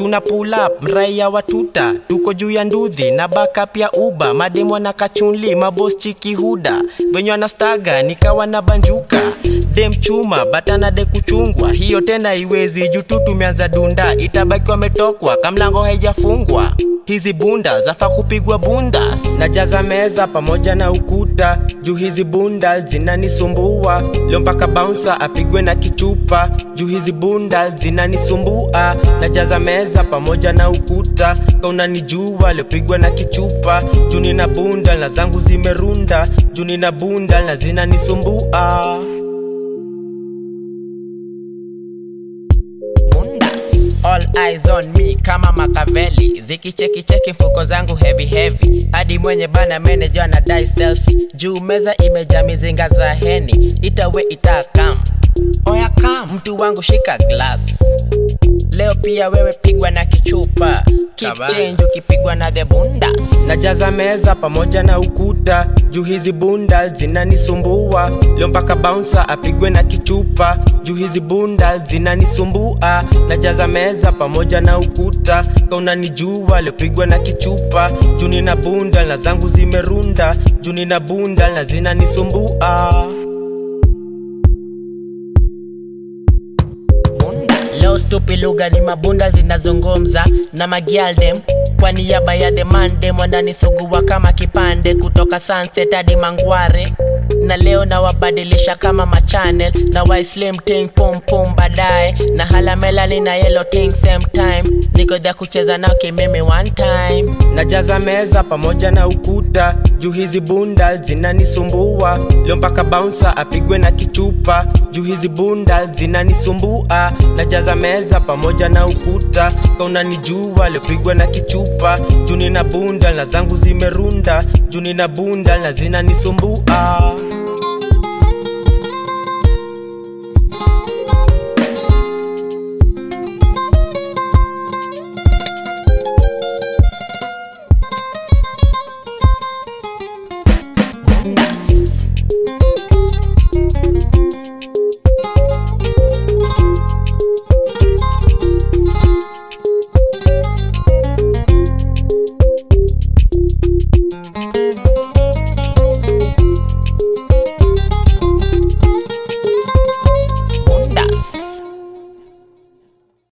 tuna pull up mraia watuta, tuko juu ya nduthi na backup ya Uber, mademo na kachunli maboss chiki huda, wenye wanastaga nikawa na banjuka, dem chuma batana de kuchungwa, hiyo tena iwezi jutu tumeanza dunda, itabaki wametokwa kamlango haijafungwa. Hizi bunda zafa kupigwa bundas, najaza meza pamoja na ukuta, juu hizi bunda zinanisumbua, leo mpaka bouncer apigwe na kichupa, juu hizi bunda zinanisumbua, najaza meza pamoja na ukuta, kauna nijua leo pigwa na kichupa, juu nina bunda na zangu zimerunda, juu nina bunda na zinanisumbua. All eyes on me kama Makaveli, zikicheki mfuko zangu heavy, hadi mwenye bana manager na dai selfie, juu meza imejaa mizinga za heni, itawe itakam, oya kam, mtu wangu shika glass, leo pia wewe pigwa na kichupa, keep change ukipigwa na the bundas, najaza meza pamoja na ukuta, juu hizi bunda zinanisumbua, leo mpaka bouncer apigwe na kichupa, juu hizi bunda zinanisumbua, najaza meza pamoja na ukuta, kauna nijua leo pigwa na kichupa, juu nina bunda na zangu zimerunda, juu nina bunda na zinanisumbua. Leo stupi lugha ni mabunda zinazungumza na magialdem, kwa niaba ya the mandem wananisugua kama kipande, kutoka sunset hadi mangware, na leo na wabadilisha kama machannel, na wa slim ting pum pum baadaye, na hala melani na yellow ting same time, niko there kucheza nao kimimi one time, najaza meza pamoja na ukuta, juu hizi bunda zinanisumbua, leo mpaka bouncer apigwe na kichupa, juu hizi bunda zinanisumbua, najaza meza pamoja na ukuta, kauna nijua leo pigwa na kichupa, juu nina bunda na zangu zimerunda, juu nina bunda na zinanisumbua.